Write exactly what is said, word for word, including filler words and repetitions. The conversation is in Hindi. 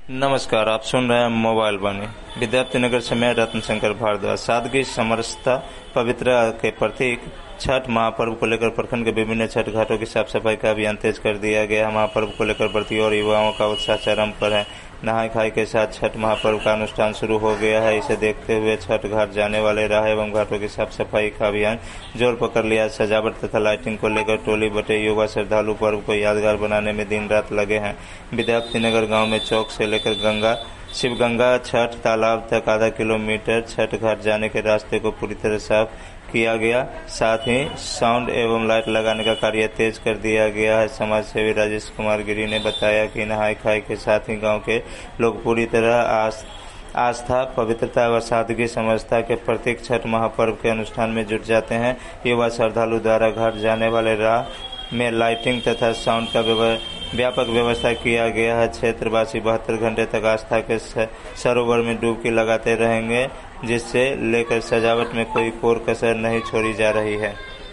नमस्कार, आप सुन रहे हैं मोबाइल वाणी। विद्यार्थी नगर से मैं रत्न शंकर भारद्वाज। सादगी, समरसता, पवित्रता के प्रतीक छठ महापर्व को लेकर प्रखंड के विभिन्न छठ घाटों की साफ सफाई का अभियान तेज कर दिया गया। महापर्व को लेकर व्रतियों और युवाओं का उत्साह चरम पर है। नहाय खाई के साथ छठ महापर्व का अनुष्ठान शुरू हो गया है। इसे देखते हुए छठ घाट जाने वाले राह एवं घाटों की साफ सफाई का अभियान जोर पकड़ लिया। सजावट तथा लाइटिंग को लेकर टोली बटे युवा श्रद्धालु पर्व को यादगार बनाने में दिन रात लगे हैं। विद्यार्थी नगर गाँव में चौक से लेकर गंगा शिवगंगा छठ तालाब तक आधा किलोमीटर छठ घाट जाने के रास्ते को पूरी तरह साफ किया गया। साथ ही साउंड एवं लाइट लगाने का कार्य तेज कर दिया गया है। समाज सेवी राजेश कुमार गिरी ने बताया कि नहाय खाई के साथ ही गांव के लोग पूरी तरह आस, आस्था, पवित्रता व सादगी समझता के प्रतीक छठ महापर्व के अनुष्ठान में जुट जाते हैं। युवा श्रद्धालु द्वारा घाट जाने वाले राह में लाइटिंग तथा साउंड का व्यापक व्यवस्था किया गया है। क्षेत्रवासी बहत्तर घंटे तक आस्था के सरोवर में डुबकी लगाते रहेंगे, जिससे लेकर सजावट में कोई कोर कसर नहीं छोड़ी जा रही है।